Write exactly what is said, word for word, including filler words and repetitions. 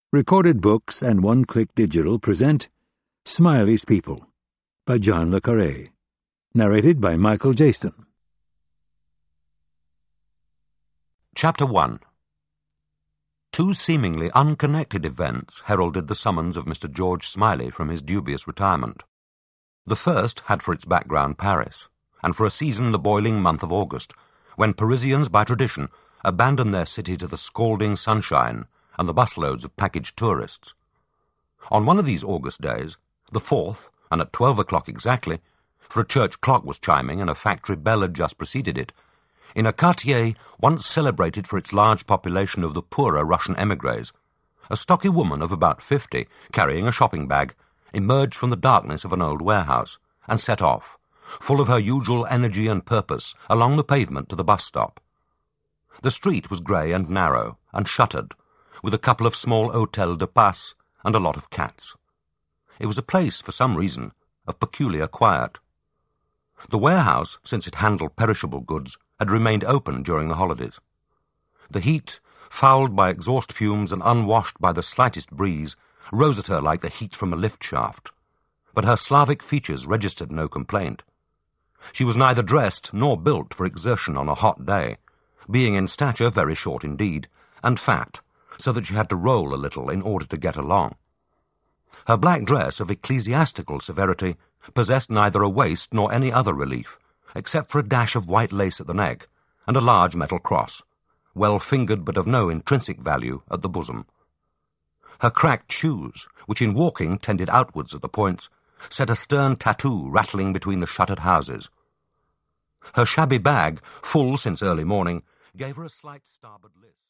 Recorded Books and One Click Digital present Smiley's People by John le Carré. Narrated by Michael Jaston. Chapter one. Two seemingly unconnected events heralded the summons of Mister George Smiley from his dubious retirement. The first had for its background Paris, and for a season the boiling month of August, when Parisians by tradition abandon their city to the scalding sunshine and the busloads of packaged tourists. On one of these August days, the fourth, and at twelve o'clock exactly, for a church clock was chiming and a factory bell had just preceded it, in a quartier once celebrated for its large population of the poorer Russian émigrés, a stocky woman of about fifty, carrying a shopping bag, emerged from the darkness of an old warehouse and set off, full of her usual energy and purpose, along the pavement to the bus stop. The street was grey and narrow and shuttered, with a couple of small hôtels de passe and a lot of cats. It was a place, for some reason, of peculiar quiet. The warehouse, since it handled perishable goods, had remained open during the holidays. The heat, fouled by exhaust fumes and unwashed by the slightest breeze, rose at her like the heat from a lift shaft, but her Slavic features registered no complaint. She was neither dressed nor built for exertion on a hot day, being in stature very short indeed, and fat, so that she had to roll a little in order to get along. Her black dress of ecclesiastical severity possessed neither a waist nor any other relief, except for a dash of white lace at the neck and a large metal cross, well-fingered but of no intrinsic value, at the bosom. Her cracked shoes, which in walking tended outwards at the points, set a stern tattoo rattling between the shuttered houses. Her shabby bag, full since early morning, gave her a slight starboard lisp.